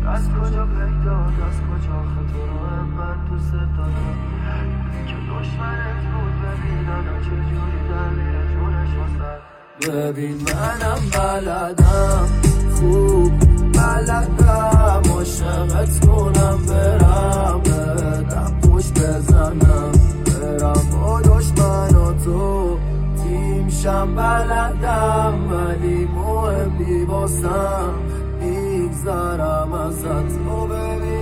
از کجا پیداد از کجا خطا من دوست دارم که دشمنت بود ببینم چجوری در میره جونش واسد ببین منم بلدم خوب بلدم عاشقت کنم برم بدم پشت بزنم برم با دشمن و تو تیمشم بلدم ولی مهم بی باسم میگذرم ازت تو ببین